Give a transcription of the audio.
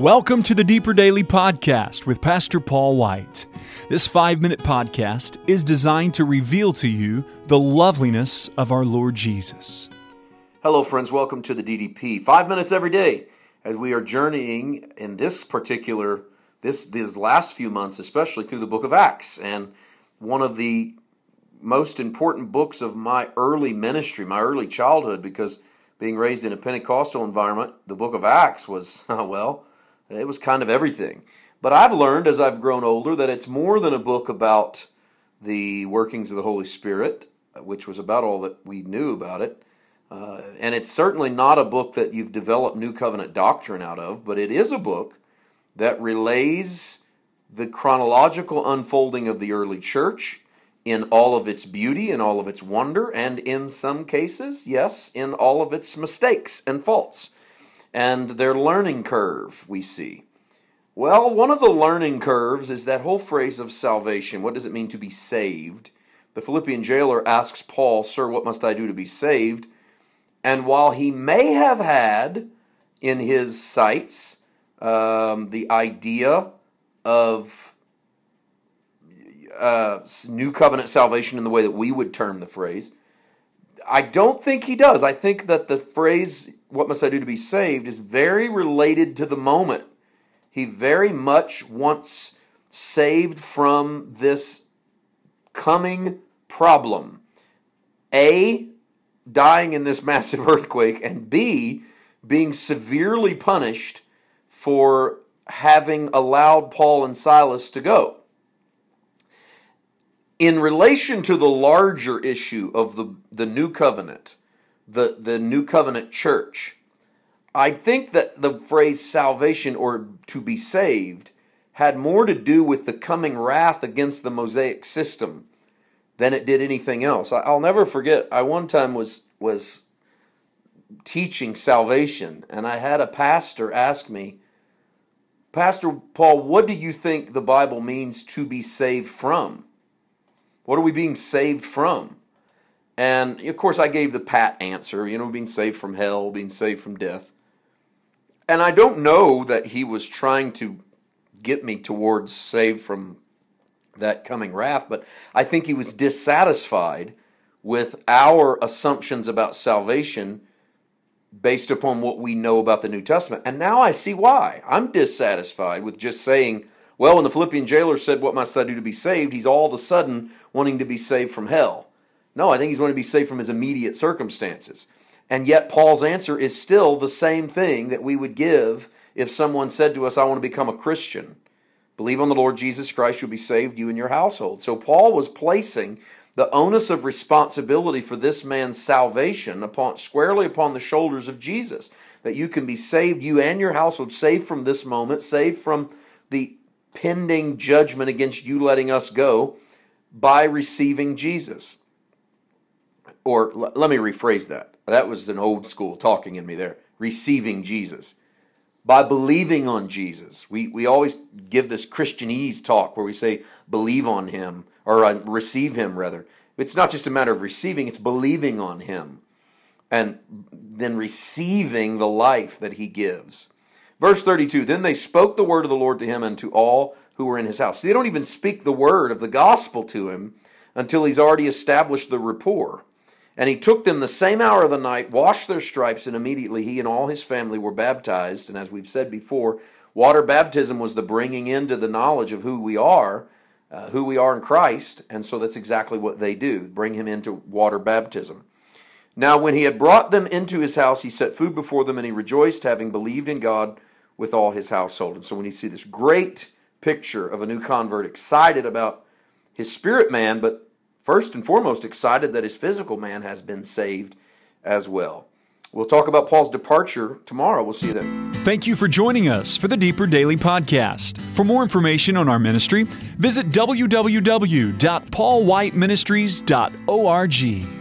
Welcome to the Deeper Daily Podcast with Pastor Paul White. This 5-minute podcast is designed to reveal to you the loveliness of our Lord Jesus. Hello friends, welcome to the DDP. 5 minutes every day as we are journeying in this particular, these last few months, especially through the book of Acts. And one of the most important books of my early ministry, my early childhood, because being raised in a Pentecostal environment, the book of Acts was, it was kind of everything. But I've learned as I've grown older that it's more than a book about the workings of the Holy Spirit, which was about all that we knew about it. And it's certainly not a book that you've developed New Covenant doctrine out of, but it is a book that relays the chronological unfolding of the early church in all of its beauty and all of its wonder, and in some cases, yes, in all of its mistakes and faults. And their learning curve, we see. Well, one of the learning curves is that whole phrase of salvation. What does it mean to be saved? The Philippian jailer asks Paul, "Sir, what must I do to be saved?" And while he may have had in his sights the idea of New Covenant salvation in the way that we would term the phrase, I don't think he does. I think that the phrase, "What must I do to be saved?" is very related to the moment. He very much wants saved from this coming problem. A, dying in this massive earthquake, and B, being severely punished for having allowed Paul and Silas to go. In relation to the larger issue of the New Covenant, the New Covenant church, I think that the phrase salvation or to be saved had more to do with the coming wrath against the Mosaic system than it did anything else. I'll never forget, I one time was teaching salvation, and I had a pastor ask me, "Pastor Paul, what do you think the Bible means to be saved from? What are we being saved from?" And, of course, I gave the pat answer, being saved from hell, being saved from death. And I don't know that he was trying to get me towards saved from that coming wrath, but I think he was dissatisfied with our assumptions about salvation based upon what we know about the New Testament. And now I see why. I'm dissatisfied with just saying, well, when the Philippian jailer said, "What must I do to be saved?" he's all of a sudden wanting to be saved from hell. No, I think he's wanting to be saved from his immediate circumstances. And yet Paul's answer is still the same thing that we would give if someone said to us, "I want to become a Christian." Believe on the Lord Jesus Christ, you'll be saved, you and your household. So Paul was placing the onus of responsibility for this man's salvation squarely upon the shoulders of Jesus. That you can be saved, you and your household, saved from this moment, saved from the pending judgment against you letting us go by receiving Jesus. Or let me rephrase that. That was an old school talking in me there. Receiving Jesus. By believing on Jesus. We always give this Christianese talk where we say believe on Him, or receive Him rather. It's not just a matter of receiving, it's believing on Him. And then receiving the life that He gives. Verse 32, then they spoke the word of the Lord to him and to all who were in his house. They don't even speak the word of the gospel to him until he's already established the rapport. And he took them the same hour of the night, washed their stripes, and immediately he and all his family were baptized. And as we've said before, water baptism was the bringing into the knowledge of who we are in Christ. And so that's exactly what they do, bring him into water baptism. Now when he had brought them into his house, he set food before them, and he rejoiced, having believed in God with all his household. And so when you see this great picture of a new convert, excited about his spirit man, but first and foremost excited that his physical man has been saved as well. We'll talk about Paul's departure tomorrow. We'll see you then. Thank you for joining us for the Deeper Daily Podcast. For more information on our ministry, visit www.paulwhiteministries.org.